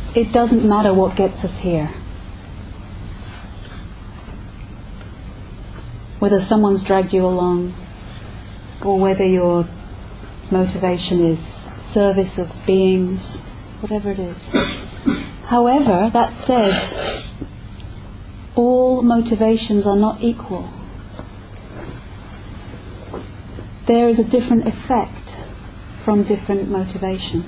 it doesn't matter what gets us here. Whether someone's dragged you along, or whether your motivation is service of beings, whatever it is. However, that said, all motivations are not equal. There is a different effect from different motivations.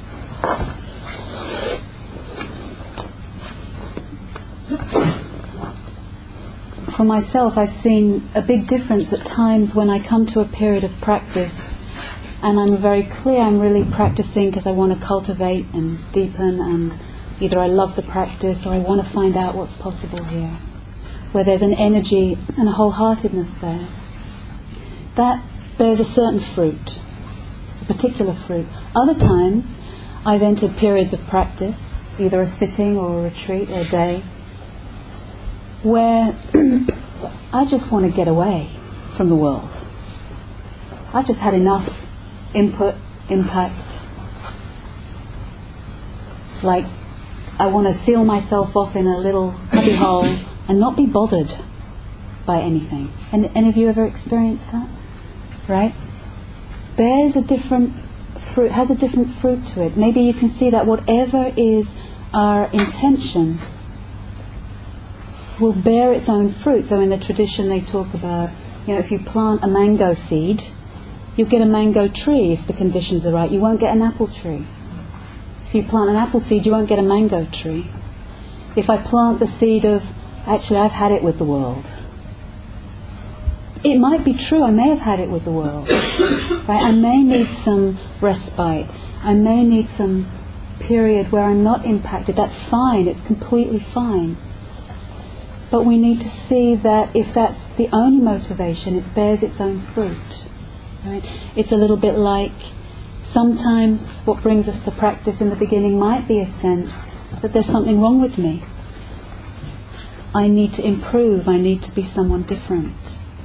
For myself, I've seen a big difference at times when I come to a period of practice and I'm very clear I'm really practicing because I want to cultivate and deepen, and either I love the practice or I want to find out what's possible here, where there's an energy and a wholeheartedness there. That bears a certain fruit, a particular fruit. Other times I've entered periods of practice, either a sitting or a retreat or a day, where I just want to get away from the world. I've just had enough input, impact. Like, I want to seal myself off in a little cubby hole and not be bothered by anything. And any of you ever experienced that? Right? Bears a different fruit, has a different fruit to it. Maybe you can see that whatever is our intention will bear its own fruit. So in the tradition they talk about, if you plant a mango seed, you'll get a mango tree if the conditions are right. You won't get an apple tree. If you plant an apple seed, you won't get a mango tree. If I plant the seed of, actually I've had it with the world. It might be true, I may have had it with the world. Right? I may need some respite. I may need some period where I'm not impacted. That's fine, it's completely fine. But we need to see that if that's the only motivation, it bears its own fruit. Right? It's a little bit like sometimes what brings us to practice in the beginning might be a sense that there's something wrong with me. I need to improve, I need to be someone different.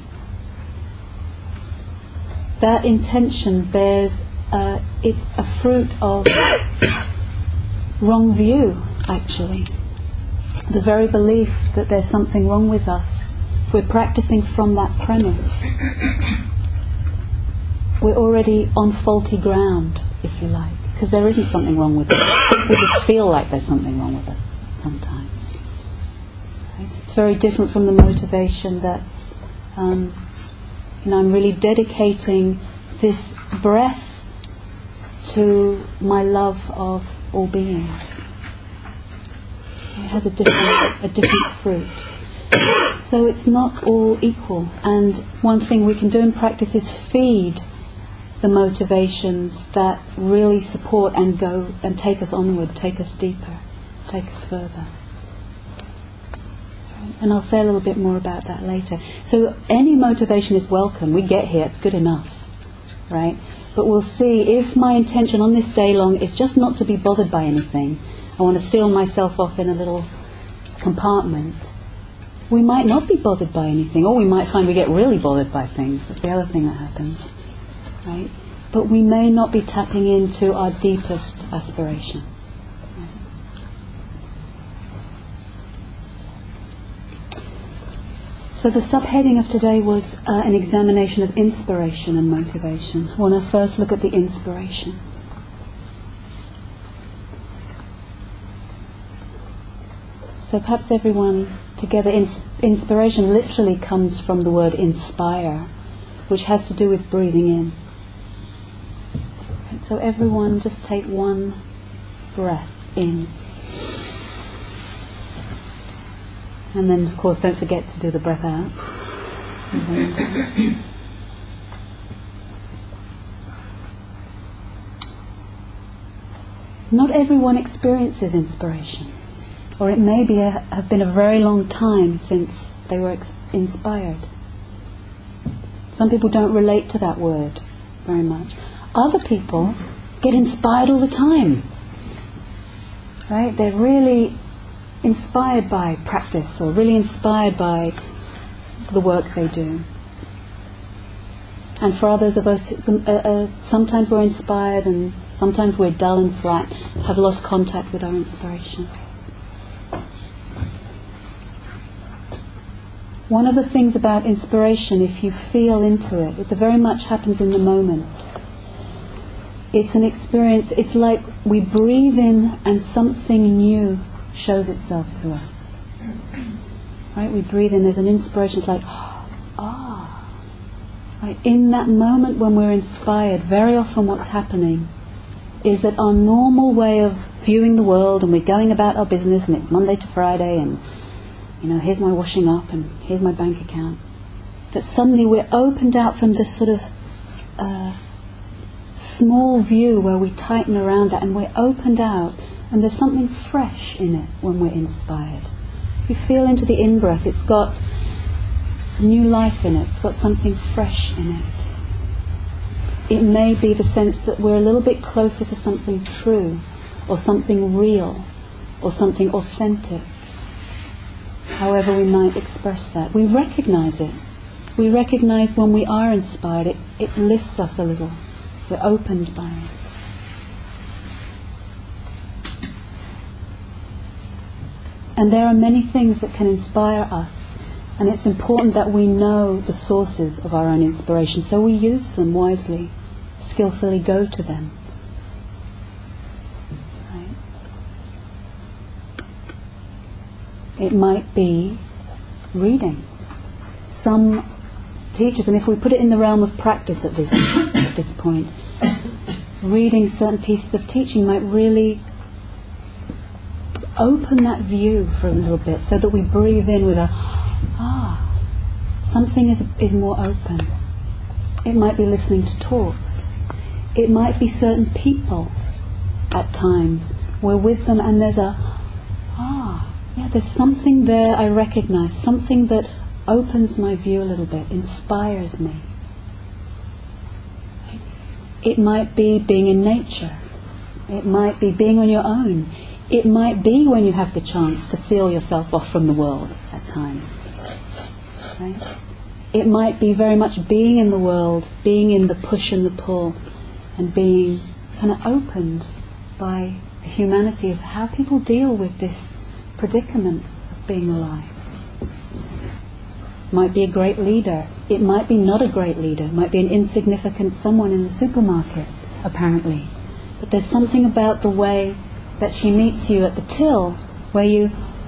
That intention bears, it's a fruit of wrong view, actually. The very belief that there's something wrong with us. We're practicing from that premise. We're already on faulty ground, if you like, because there isn't something wrong with us. We just feel like there's something wrong with us sometimes. Right? It's very different from the motivation that's, I'm really dedicating this breath to my love of all beings. It has a different fruit. So it's not all equal. And one thing we can do in practice is feed the motivations that really support and go and take us onward, take us deeper, take us further. And I'll say a little bit more about that later. So any motivation is welcome. We get here, it's good enough, right? But we'll see if my intention on this day long is just not to be bothered by anything. I want to seal myself off in a little compartment. We might not be bothered by anything, or we might find we get really bothered by things. That's the other thing that happens, right? But we may not be tapping into our deepest aspiration. So the subheading of today was an examination of inspiration and motivation. I want to first look at the inspiration. So perhaps everyone together, inspiration literally comes from the word inspire, which has to do with breathing in. So everyone just take one breath in. And then, of course, don't forget to do the breath out. Not everyone experiences inspiration. Or it may have been a very long time since they were inspired. Some people don't relate to that word very much. Other people get inspired all the time. Right? They're really inspired by practice, or really inspired by the work they do. And for others of us, sometimes we're inspired and Sometimes we're dull and flat, have lost contact with our inspiration. One of the things about inspiration, if you feel into it, it very much happens in the moment. It's an experience, it's like we breathe in and something new shows itself to us. Right? We breathe in, there's an inspiration, it's like, Right? In that moment when we're inspired, very often what's happening is that our normal way of viewing the world, and we're going about our business, and it's Monday to Friday, and here's my washing up, and here's my bank account, that suddenly we're opened out from this sort of small view where we tighten around that, and we're opened out, and there's something fresh in it when we're inspired. If you feel into the in-breath, it's got new life in it, it's got something fresh in it. It may be the sense that we're a little bit closer to something true, or something real, or something authentic. However we might express that. We recognize it. We recognize when we are inspired, it lifts us a little. We're opened by it. And there are many things that can inspire us. And it's important that we know the sources of our own inspiration, so we use them wisely, skillfully go to them. Right? It might be reading. Some teachers, and if we put it in the realm of practice at this point, reading certain pieces of teaching might really open that view for a little bit, so that we breathe in with something is more open. It might be listening to talks. It might be certain people at times. We're with them and there's there's something there I recognize, something that opens my view a little bit, inspires me. It might be being in nature. It might be being on your own. It might be when you have the chance to seal yourself off from the world at times. Right? It might be very much being in the world, being in the push and the pull, and being kind of opened by the humanity of how people deal with this predicament of being alive. It might be a great leader. It might be not a great leader. It might be an insignificant someone in the supermarket, apparently. But there's something about the way that she meets you at the till where you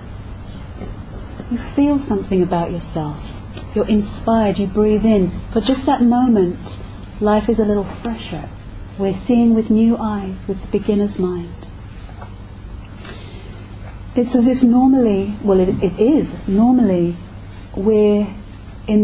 feel something about yourself. You're inspired, you breathe in. For just that moment, life is a little fresher. We're seeing with new eyes, with the beginner's mind. It's as if normally, it is, normally we're in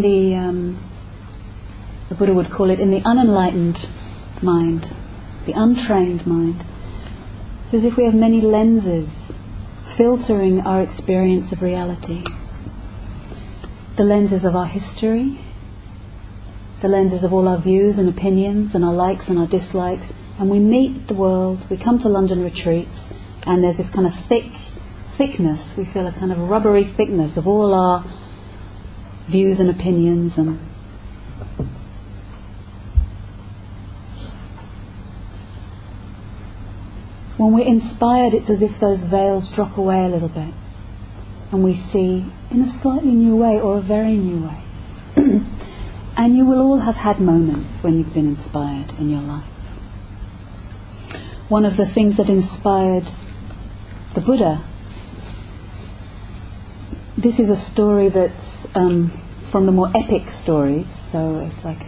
the Buddha would call it, in the unenlightened mind, the untrained mind. It's as if we have many lenses filtering our experience of reality. The lenses of our history, the lenses of all our views and opinions and our likes and our dislikes, and we meet the world, we come to London retreats, and there's this kind of thickness, we feel a kind of rubbery thickness of all our views and opinions. And when we're inspired, it's as if those veils drop away a little bit, and we see in a slightly new way or a very new way. And you will all have had moments when you've been inspired in your life. One of the things that inspired the Buddha, this is a story that's from the more epic stories, so it's like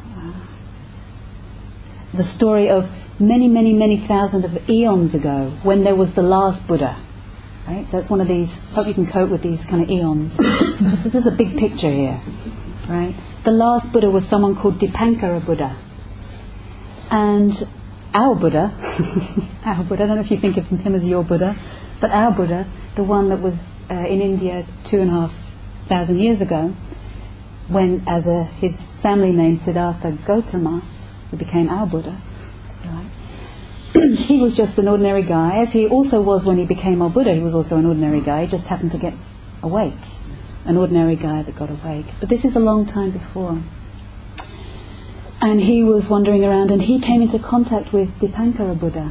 the story of many thousands of eons ago, when there was the last Buddha. Right? So it's one of these, hope you can cope with these kind of eons. This is a big picture here. Right? The last Buddha was someone called Dipankara Buddha. And our Buddha, I don't know if you think of him as your Buddha, but our Buddha, the one that was in India 2,500 years ago, when as his family name Siddhartha Gautama, he became our Buddha. Right? He was just an ordinary guy, as he also was when he became our Buddha. He was also an ordinary guy, he just happened to get awake. An ordinary guy that got awake. But this is a long time before. And he was wandering around, and he came into contact with Dipankara Buddha.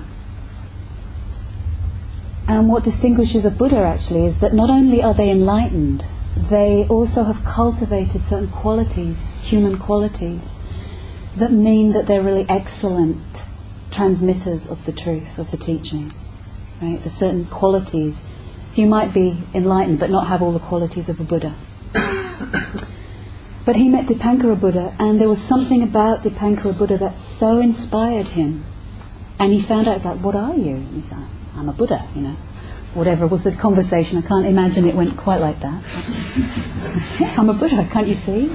And what distinguishes a Buddha actually is that not only are they enlightened, they also have cultivated certain qualities, human qualities, that mean that they're really excellent transmitters of the truth, of the teaching. Right? There's certain qualities. So you might be enlightened but not have all the qualities of a Buddha. But he met Dipankara Buddha, and there was something about Dipankara Buddha that so inspired him. And he found out, it's like, what are you? And he's like, I'm a Buddha, Whatever was the conversation. I can't imagine it went quite like that. I'm a Buddha, can't you see?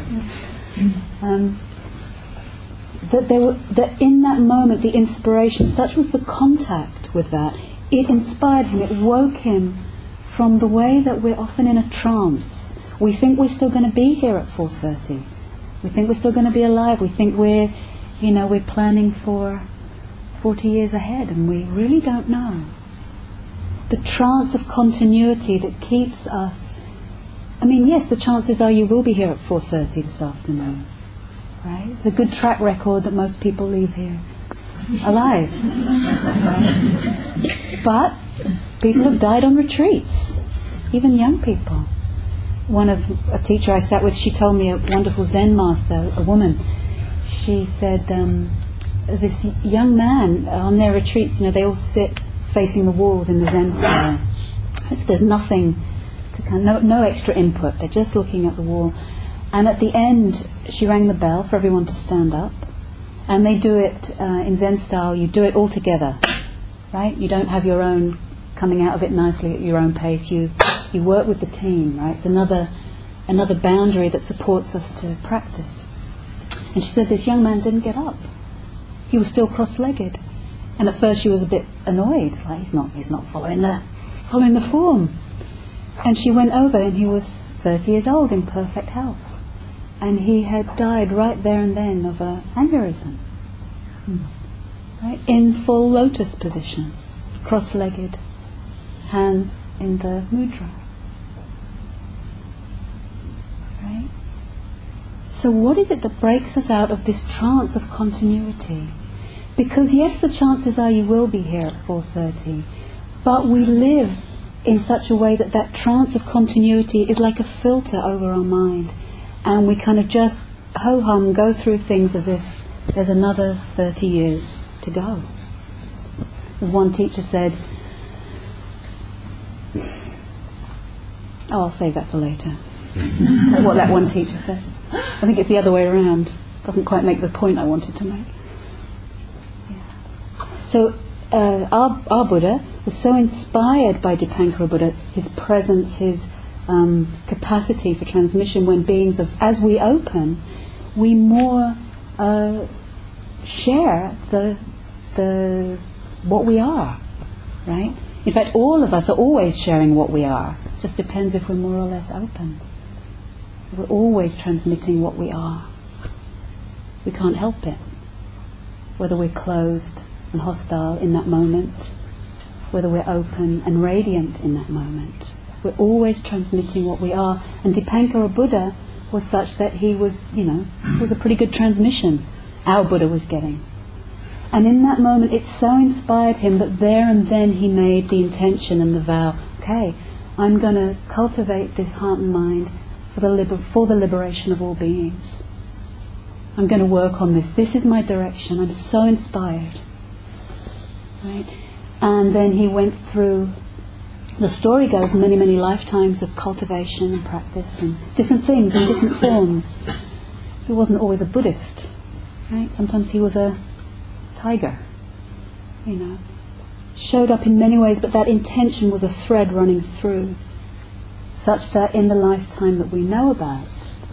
That in that moment, the inspiration, such was the contact with that, it inspired him, it woke him from the way that we're often in a trance. We think we're still going to be here at 4:30. We think we're still going to be alive. We think we're planning for 40 years ahead, and we really don't know. The trance of continuity that keeps us... yes, the chances are you will be here at 4:30 this afternoon. Right? It's a good track record that most people leave here alive. But people have died on retreats, even young people. A teacher I sat with, she told me, a wonderful Zen master, a woman, she said this young man on their retreats, they all sit facing the walls in the Zen style. There's nothing no extra input, they're just looking at the wall. And at the end, she rang the bell for everyone to stand up. And they do it in Zen style, you do it all together. Right? You don't have your own coming out of it nicely at your own pace. You work with the team, right? It's another boundary that supports us to practice. And she said this young man didn't get up. He was still cross-legged. And at first she was a bit annoyed. It's like, he's not following the form. And she went over, and he was 30 years old in perfect health. And he had died right there and then of an aneurysm. Right? In full lotus position, cross-legged, hands in the mudra. Right? So what is it that breaks us out of this trance of continuity? Because yes, the chances are you will be here at 4:30, but we live in such a way that trance of continuity is like a filter over our mind, and we kind of just ho-hum go through things as if there's another 30 years to go. As one teacher said, I'll save that for later. What that one teacher said. I think it's the other way around. Doesn't quite make the point I wanted to make. Yeah. So our Buddha was so inspired by Dipankara Buddha, his presence, his capacity for transmission, when beings as we open, we more share the what we are, right? In fact, all of us are always sharing what we are. It just depends if we're more or less open. We're always transmitting what we are. We can't help it. Whether we're closed and hostile in that moment, whether we're open and radiant in that moment, we're always transmitting what we are. And Dipankara Buddha was such that he was, it was a pretty good transmission our Buddha was getting. And in that moment it so inspired him that there and then he made the intention and the vow, okay, I'm going to cultivate this heart and mind for the liberation of all beings. I'm going to work on this. This is my direction. I'm so inspired. Right? And then he went through, the story goes, many, many lifetimes of cultivation and practice and different things in different forms. He wasn't always a Buddhist. Right? Sometimes he was a tiger. Showed up in many ways, but that intention was a thread running through, such that in the lifetime that we know about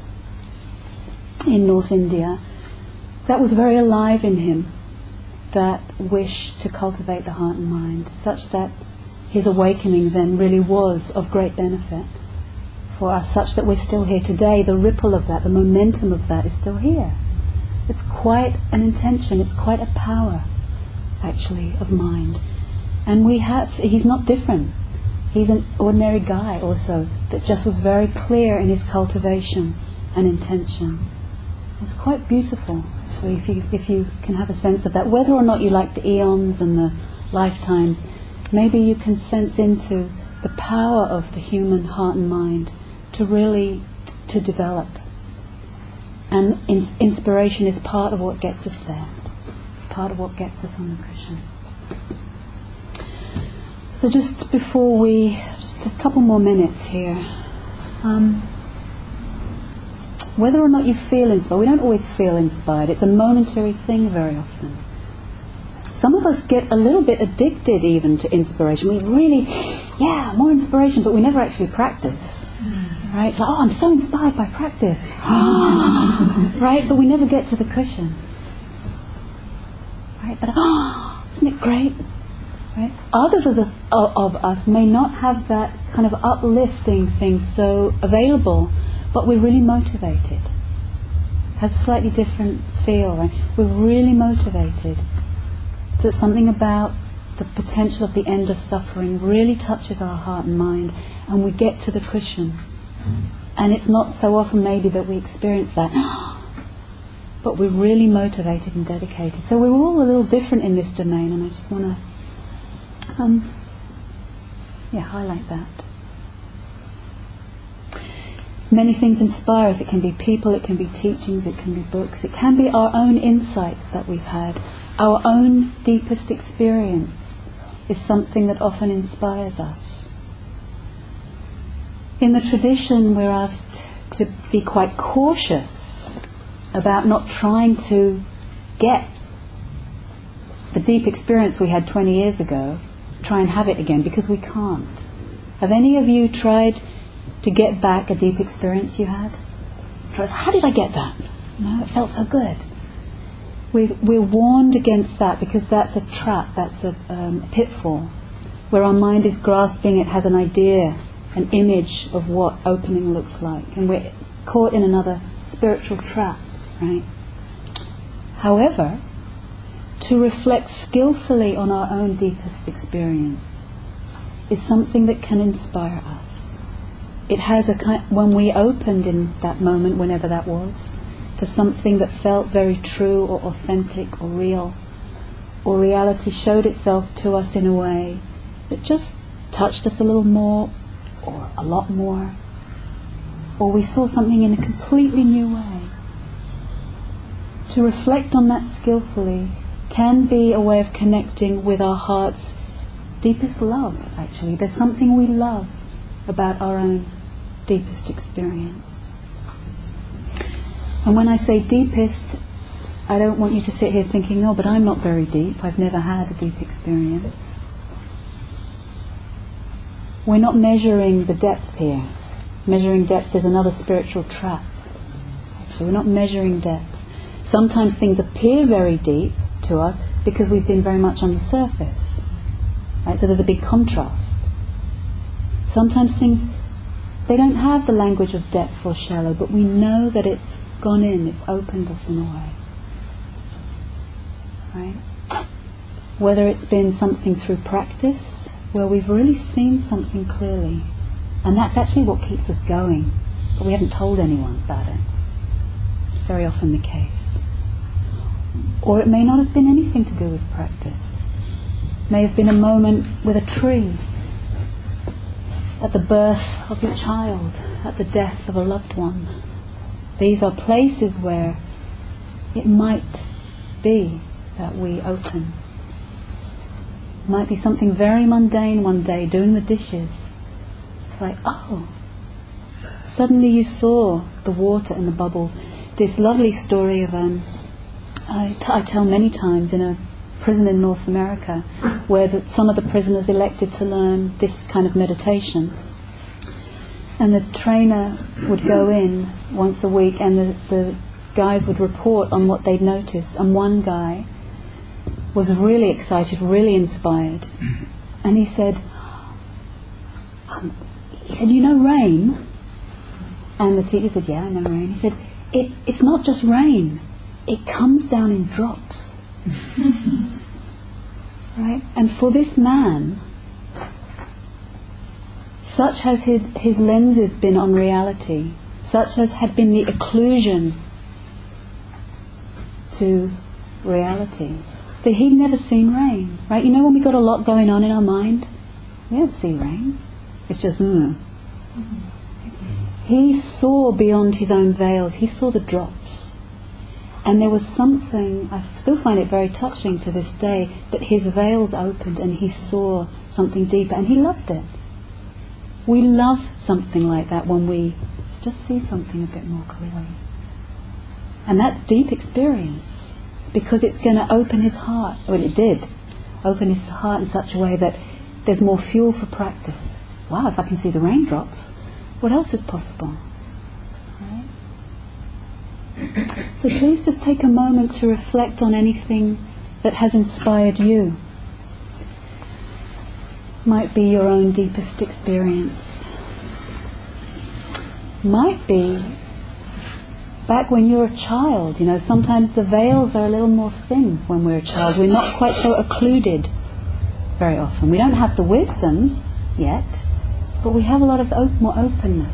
in North India, that was very alive in him, that wish to cultivate the heart and mind, such that his awakening then really was of great benefit for us, such that we're still here today. The ripple of that, the momentum of that is still here. It's quite an intention, it's quite a power, actually, of mind. And he's not different. He's an ordinary guy also, that just was very clear in his cultivation and intention. It's quite beautiful. So if you can have a sense of that, whether or not you like the eons and the lifetimes, maybe you can sense into the power of the human heart and mind to really to develop. And inspiration is part of what gets us there. It's part of what gets us on the cushion. So just a couple more minutes here. Whether or not you feel inspired, we don't always feel inspired. It's a momentary thing very often. Some of us get a little bit addicted even to inspiration. We really, more inspiration, but we never actually practice. Right? It's like, I'm so inspired by practice. Right? But we never get to the cushion. Right? But, isn't it great? Right? Others of us may not have that kind of uplifting thing so available, but we're really motivated. It has a slightly different feel, right? We're really motivated. So something about the potential of the end of suffering really touches our heart and mind, and we get to the cushion. And it's not so often maybe that we experience that, but we're really motivated and dedicated. So we're all a little different in this domain, and I just want to highlight that. Many things inspire us. It can be people, it can be teachings, it can be books, it can be our own insights that we've had. Our own deepest experience is something that often inspires us. In the tradition, we're asked to be quite cautious about not trying to get the deep experience we had 20 years ago, try and have it again, because we can't. Have any of you tried to get back a deep experience you had? How did I get that? No, it felt so good. We're warned against that, because that's a trap, that's a pitfall, where our mind is grasping, it has an idea, an image of what opening looks like, and we're caught in another spiritual trap, right? However, to reflect skillfully on our own deepest experience is something that can inspire us. It has a kind, when we opened in that moment, whenever that was, to something that felt very true or authentic or real, or reality showed itself to us in a way that just touched us a little more or a lot more, or we saw something in a completely new way. To reflect on that skillfully can be a way of connecting with our heart's deepest love, actually. There's something we love about our own deepest experience. And when I say deepest, I don't want you to sit here thinking, but I'm not very deep, I've never had a deep experience. We're not measuring the depth here. Measuring depth is another spiritual trap. Actually, we're not measuring depth. Sometimes things appear very deep to us because we've been very much on the surface. Right? So there's a big contrast. Sometimes things, they don't have the language of depth or shallow, but we know that it's gone in, it's opened us in a way. Right? Whether it's been something through practice, where we've really seen something clearly, and that's actually what keeps us going, but we haven't told anyone about it. It's very often the case. Or it may not have been anything to do with practice. It may have been a moment with a tree, at the birth of your child, at the death of a loved one. These are places where it might be that we open. It might be something very mundane one day, doing the dishes. It's like, suddenly you saw the water and the bubbles. This lovely story of I tell many times in a prison in North America, where some of the prisoners elected to learn this kind of meditation. And the trainer would go in once a week, and the guys would report on what they'd noticed. And one guy was really excited, really inspired. And he said, you know rain? And the teacher said, yeah, I know rain. He said, it's not just rain. It comes down in drops. Right? And for this man, such has his lenses been on reality, such as had been the occlusion to reality. That he'd never seen rain, right? You know when we got a lot going on in our mind, we don't see rain. It's just He saw beyond his own veils. He saw the drops. And there was something, I still find it very touching to this day, that his veils opened and he saw something deeper, and he loved it. We love something like that when we just see something a bit more clearly. And that's deep experience, because it's going to open his heart. Well, it did open his heart in such a way that there's more fuel for practice. Wow, if I can see the raindrops, what else is possible? Right? So please just take a moment to reflect on anything that has inspired you. Might be your own deepest experience. Might be back when you were a child. You know, sometimes the veils are a little more thin when we're a child. We're not quite so occluded very often. We don't have the wisdom yet, but we have a lot of more openness.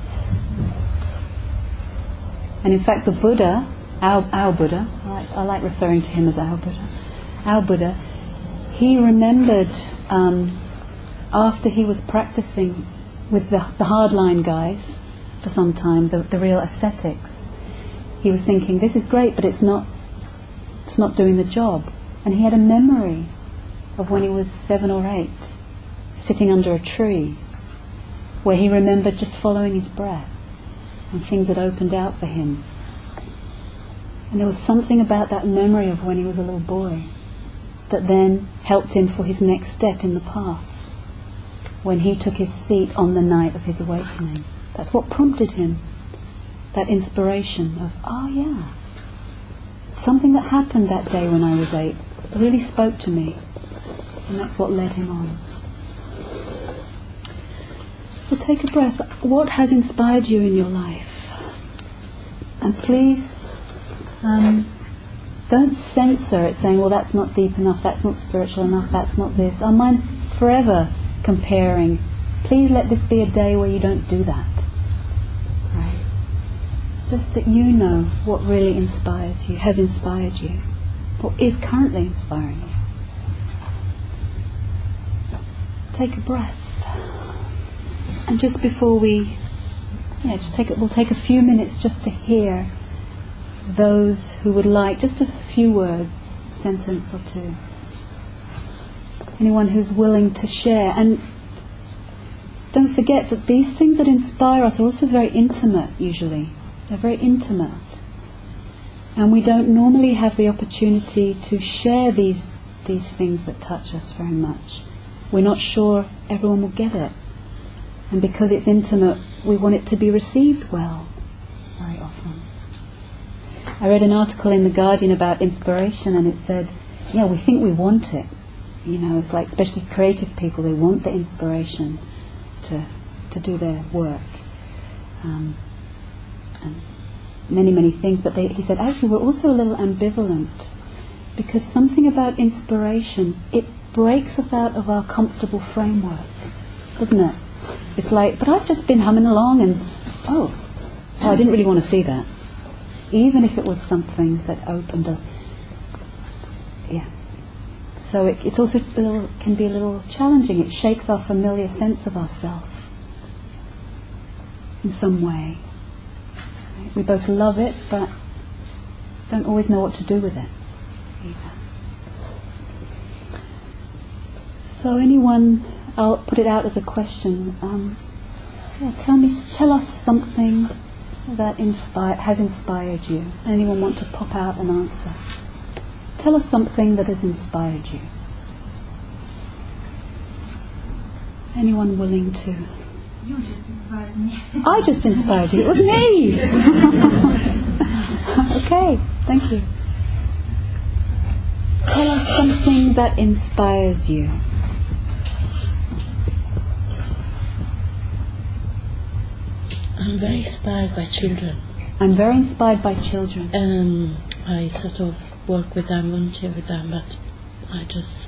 And in fact, the Buddha, our Buddha, I like referring to him as our Buddha, he remembered after he was practicing with the hardline guys for some time, the real ascetics, he was thinking, this is great, but it's not doing the job. And he had a memory of when he was 7 or 8, sitting under a tree, where he remembered just following his breath, and things had opened out for him. And there was something about that memory of when he was a little boy that then helped him for his next step in the path, when he took his seat on the night of his awakening. That's what prompted him, that inspiration of, oh yeah, something that happened that day when I was 8 really spoke to me, and that's what led him on. So take a breath. What has inspired you in your life? And please don't censor it saying, well, that's not deep enough, that's not spiritual enough, that's not this. Our mind's forever comparing. Please let this be a day where you don't do that. Right? Just that you know what really inspires you, has inspired you, what is currently inspiring you. Take a breath. And just before we'll take a few minutes just to hear those who would like just a few words, a sentence or two. Anyone who's willing to share. And don't forget that these things that inspire us are also very intimate usually. They're very intimate. And we don't normally have the opportunity to share these things that touch us very much. We're not sure everyone will get it. And because it's intimate, we want it to be received well, very often. I read an article in The Guardian about inspiration, and it said, yeah, we think we want it. You know, it's like, especially creative people, they want the inspiration to do their work. And many things. But he said, actually, we're also a little ambivalent, because something about inspiration, it breaks us out of our comfortable framework, doesn't it? It's like, but I've just been humming along and, I didn't really want to see that. Even if it was something that opened us. Yeah. So it's also can be a little challenging. It shakes our familiar sense of ourselves in some way. Right? We both love it, but don't always know what to do with it either. So anyone, I'll put it out as a question. Tell us something that has inspired you. Anyone want to pop out an answer? Tell us something that has inspired you. Anyone willing to? You just inspired me. I just inspired you. It was me. Okay, thank you. Tell us something that inspires you. I'm very inspired by children. I'm very inspired by children. I sort of work with them, volunteer with them, but I just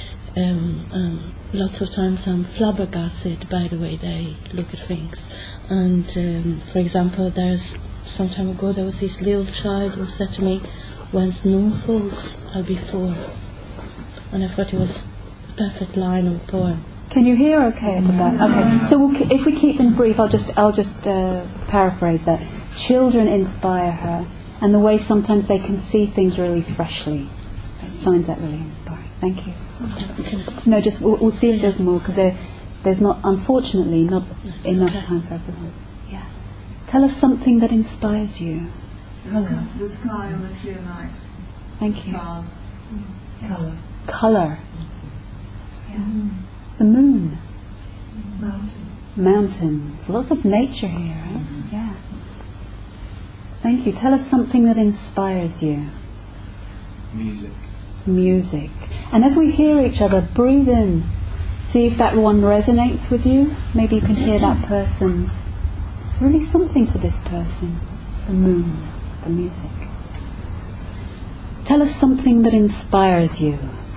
lots of times I'm flabbergasted by the way they look at things. And for example, some time ago there was this little child who said to me, when snow falls, I'll be full. And I thought it was a perfect line of a poem. Can you hear okay at the back? Okay. So if we keep them brief, I'll just paraphrase that. Children inspire her, and the way sometimes they can see things really freshly. It finds that really inspiring. Thank you. No, just we'll see if there's more, because there's not, unfortunately, not enough time for everyone. Yes. Tell us something that inspires you. The sky on a clear night. Thank you. Stars. Colour. Yeah. The moon. Mountains. Lots of nature here, right? Yeah. Thank you. Tell us something that inspires you. Music. And as we hear each other, breathe in. See if that one resonates with you. Maybe you can hear that person's. It's really something for this person. The moon, the music. Tell us something that inspires you.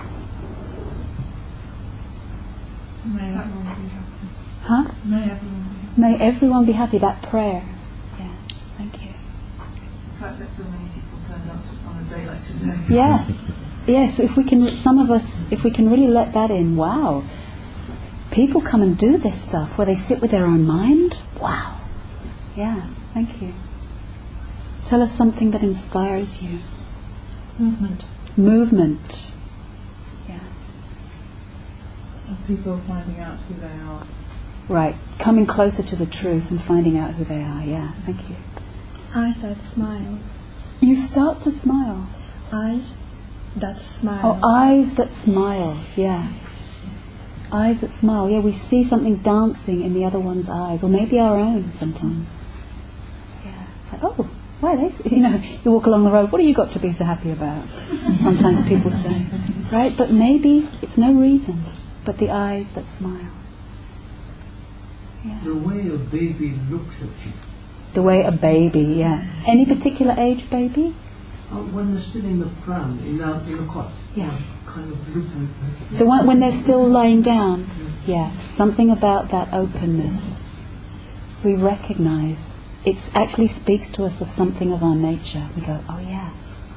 May everyone be happy. Huh? May everyone be happy. That prayer. Yeah. Thank you. The fact that so many people turned up on a day like today. Yeah. Yes. If we can, some of us, if we can really let that in. Wow. People come and do this stuff where they sit with their own mind. Wow. Yeah. Thank you. Tell us something that inspires you. Movement. Yeah. And people finding out who they are. Right. Coming closer to the truth and finding out who they are. Yeah. Thank you. I start to smile. You start to smile. Eyes that smile. Oh, eyes that smile. Yeah. Eyes that smile. Yeah, we see something dancing in the other one's eyes, or maybe our own sometimes. Yeah. It's like, oh, why are they? You walk along the road. What have you got to be so happy about? Sometimes people say, right? But maybe it's no reason, but the eyes that smile. Yeah. The way a baby looks at you. The way a baby, yeah. Any particular age baby? When they're still in the pram, in a cot. Yeah. Kind of looking at you. The one when they're still lying down. Yeah. Something about that openness. We recognise. It actually speaks to us of something of our nature. We go, oh yeah.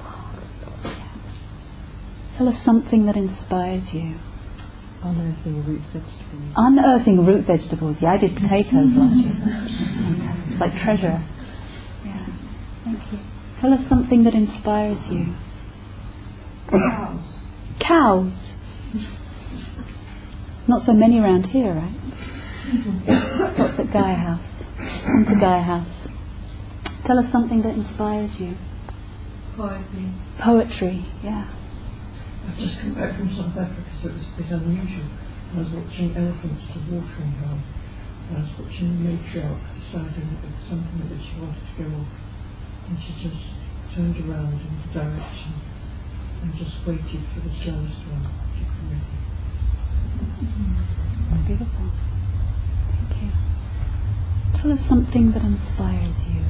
Tell us something that inspires you. Unearthing root vegetables. Unearthing root vegetables. Yeah, I did potatoes last year. It's like treasure. Yeah. Thank you. Tell us something that inspires you. Cows. Cows. Not so many around here, right? What's at Gaia House? Come to Gaia House. Tell us something that inspires you. Poetry. Poetry, yeah. I've just come back from South Africa, so it was a bit unusual. I was watching elephants at a watering hole. I was watching the matriarch deciding that there was something that she wanted to go off. And she just turned around in the direction and just waited for the slowest one to come in. Beautiful. Thank you. Tell us something that inspires you.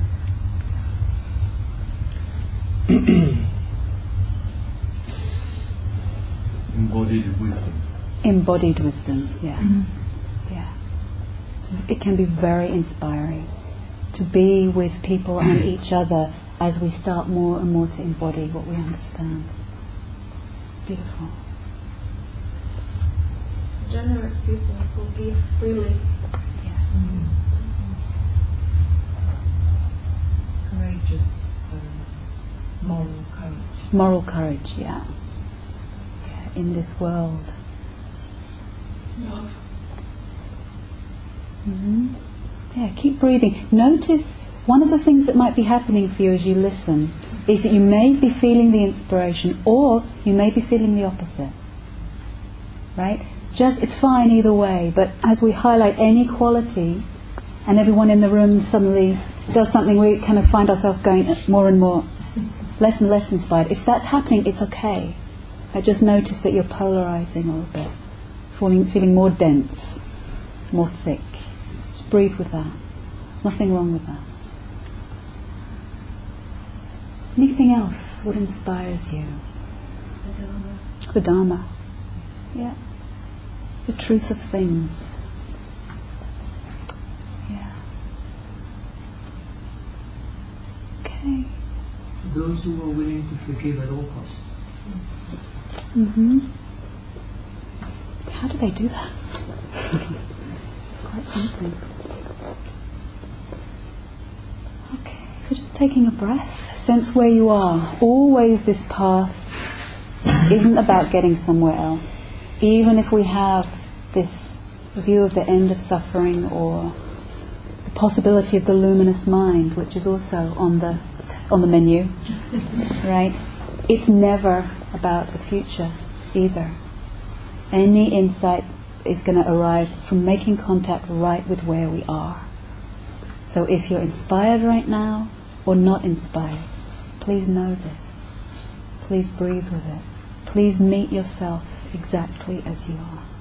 Embodied wisdom. Embodied wisdom, yeah. Yeah. So it can be very inspiring to be with people and each other as we start more and more to embody what we understand. It's beautiful. Generous people who give freely. Yeah. Courageous, moral courage. Moral courage, yeah. In this world. Love. Mm-hmm. Yeah, keep breathing. Notice one of the things that might be happening for you as you listen is that you may be feeling the inspiration or you may be feeling the opposite. Right? It's fine either way, but as we highlight any quality and everyone in the room suddenly does something, we kind of find ourselves going more and more, less and less inspired. If that's happening, it's okay. I just notice that you're polarizing a little bit, feeling more dense, more thick. Just breathe with that. There's nothing wrong with that. Anything else? What inspires you? The Dharma. The Dharma. Yeah. The truth of things. Yeah. Okay. those who are willing to forgive at all costs. How do they do that? It's quite something. Okay, so just taking a breath, sense where you are. Always this path isn't about getting somewhere else. Even if we have this view of the end of suffering or the possibility of the luminous mind, which is also on the menu, right? It's never about the future either. Any insight is going to arise from making contact right with where we are. So if you're inspired right now or not inspired, please know this. Please breathe with it. Please meet yourself exactly as you are.